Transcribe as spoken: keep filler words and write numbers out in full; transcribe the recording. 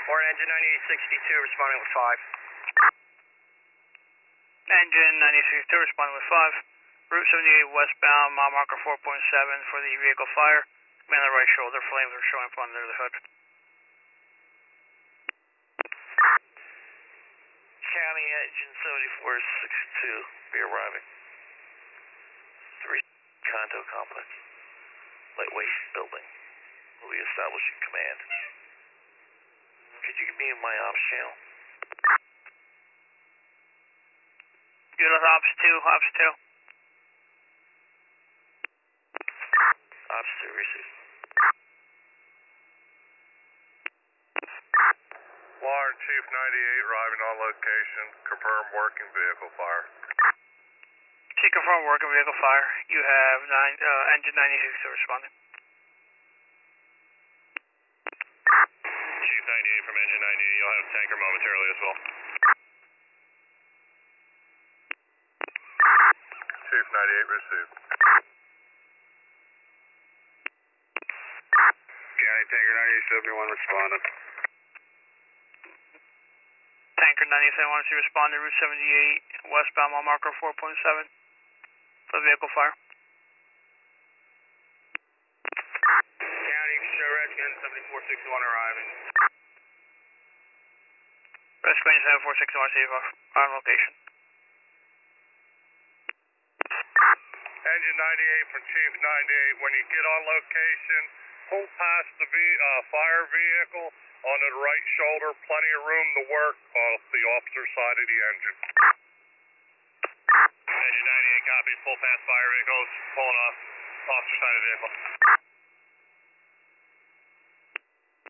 Or engine ninety-eight sixty-two responding with five. Engine ninety-eight sixty-two responding with five. Route seventy-eight westbound, mile marker four point seven for the vehicle fire. Man on the right shoulder, flames are showing up under the hood. County engine seventy-four sixty-two, be arriving. Three condo complex. Lightweight building. Will be establishing command. Could you give me my ops channel? Unit ops two, ops two. Ops two, receive. Warren, Chief ninety-eight arriving on location. Confirm working vehicle fire. Chief, confirm working vehicle fire. You have nine, uh, engine ninety-eight sixty-two responding. Chief ninety-eight from engine ninety-eight, you'll have tanker momentarily as well. Chief ninety-eight received. County tanker ninety-eight seventy-one responding. Tanker ninety-eight seventy-one to respond to Route seventy-eight westbound, mile marker four point seven for the vehicle fire. County, show Redskins seventy-four sixty-one arriving. Rescue engine seventy-four sixty-one to on location. Engine ninety-eight from Chief ninety-eight, when you get on location, pull past the ve uh, fire vehicle onto the right shoulder, plenty of room to work off the officer's side of the engine. Engine ninety-eight copies, pull past fire vehicles, pulling off officer's side of the vehicle.